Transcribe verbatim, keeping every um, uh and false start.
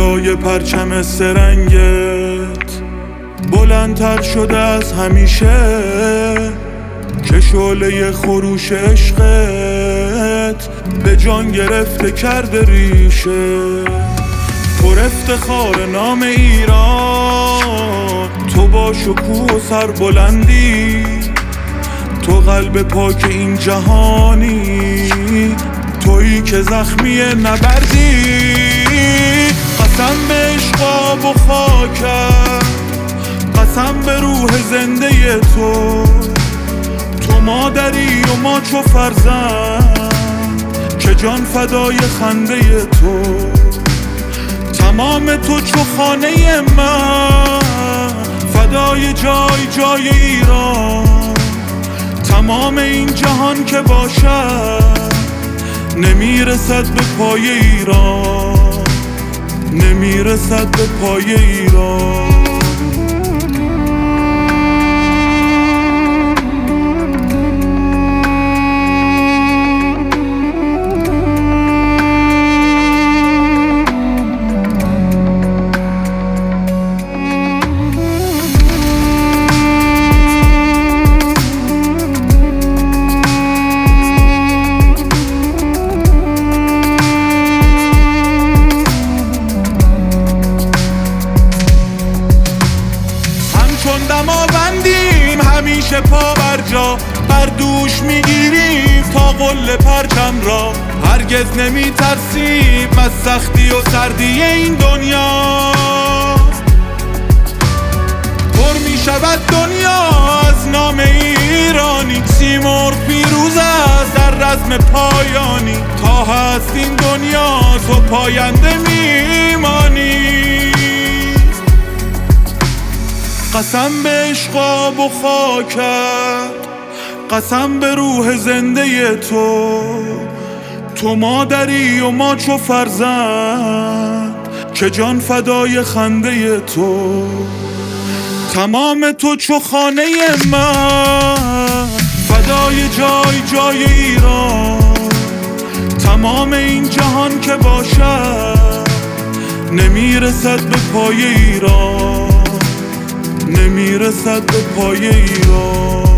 نگاه پرچم سرنگت بلندتر شده از همیشه که شعله خروش عشقت به جان گرفته کرده ریشه. پر افتخار نام ایران، تو با شکوه و سربلندی، تو قلب پاک این جهانی، تویی که زخمی نبردی. قسم به عشق آب و خاکت، قسم به روح زنده تو، تو مادری و ما چو فرزند که جان فدای خنده تو. تمام تو چو خانه من، فدای جای جای ایران. تمام این جهان که باشد نمیرسد به پای ایران، نمیرسد به پای ایران. چون دماوندیم همیشه پا بر جا، بر دوش میگیریم تا قل پرچم را. هرگز نمی ترسیم از سختی و سردی این دنیا. پر می شود دنیا از نام ایرانی، سیمرغ پیروز است در رزم پایانی. تا هست این دنیا تو پاینده میمانی. قسم به عشق آب و خاکت، قسم به روح زنده تو، تو مادری و ما چو فرزند که جان فدای خنده تو. تمام تو چو خانه من، فدای جای جای ایران. تمام این جهان که باشد نمیرسد به پای ایران، نمیرسد به پای ایران.